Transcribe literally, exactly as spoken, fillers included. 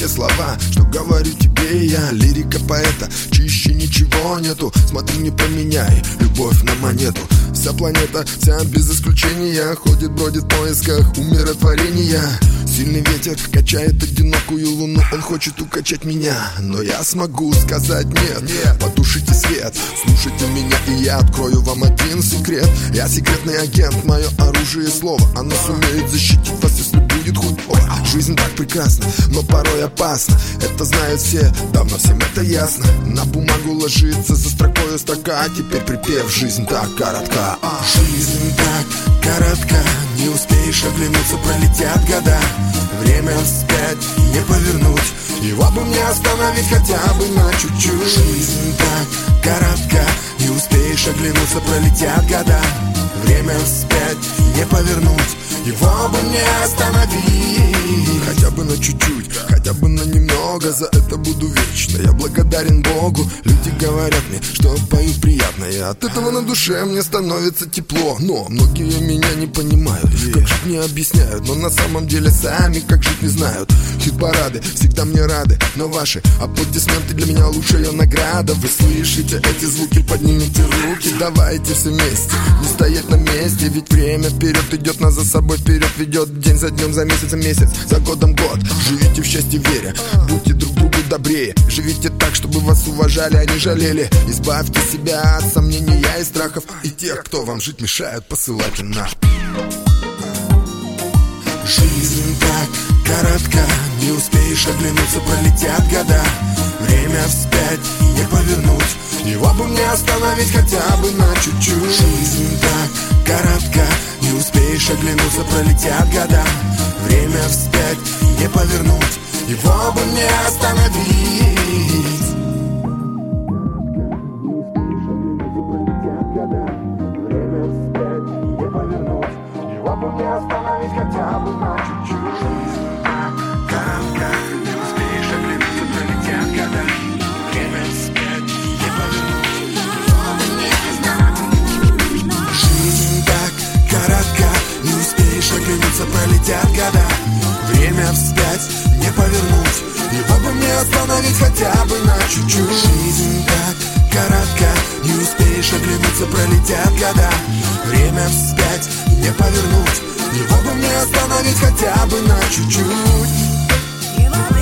те слова, что говорю тебе я. Лирика поэта, чище ничего нету. Смотри, не поменяй любовь на монету. Вся планета, вся без исключения, ходит, бродит в поисках умиротворения. Сильный ветер качает одинокую луну, он хочет укачать меня, но я смогу сказать нет, нет. Потушите свет, слушайте меня, и я открою вам один секрет. Я секретный агент, мое оружие слово, оно сумеет защитить вас, если будет хоть о, жизнь так прекрасна, но порой опасна. Это знают все, давно всем это ясно. На бумагу ложится за строкою строка, теперь припев: жизнь так коротка. Жизнь так коротка, не успеешь оглянуться, пролетят года. Время вспять не повернуть, его бы мне остановить хотя бы на чуть-чуть. Жизнь так коротка, не успеешь оглянуться, пролетят года. Время вспять не повернуть, его бы мне остановить хотя бы на чуть-чуть, хотя бы на немного. За это буду вечно, я благодарен Богу. Люди говорят мне, что пою приятно, и от этого на душе мне становится тепло. Но многие меня не понимают, как жить не объясняют, но на самом деле сами как жить не знают. Хит-парады всегда мне рады, но ваши аплодисменты для меня лучшая награда. Вы слышите эти звуки, поднимите руки, давайте все вместе, не стоять на месте. Ведь время вперед идет, нас за собой вперед ведет. День за днем, за месяцем месяц, за годом год. Живите в счастье, вере, будьте друг другу добрее. Живите так, чтобы вас уважали, а не жалели. Избавьте себя от сомнений и страхов, и тех, кто вам жить мешают, посылайте на. Жизнь так коротка, не успеешь оглянуться, пролетят года. Время вспять не повернуть, его бы мне остановить хотя бы на чуть-чуть. Жизнь так коротка, не успеешь оглянуться, пролетят года. Время вспять не повернуть, его бы мне остановить. Время вспять не повернуть, его бы мне остановить хотя бы на чуть-чуть. Жизнь так коротка, не успеешь оглянуться, пролетят года. Время вспять не повернуть, его бы мне остановить. Жизнь так коротка, не успеешь оглянуться, пролетят года. Время вспять не повернуть, его бы мне остановить хотя бы на чуть-чуть. Жизнь так коротка, не успеешь оглянуться, пролетят года. Время вспять не повернуть, его бы мне остановить хотя бы на чуть-чуть.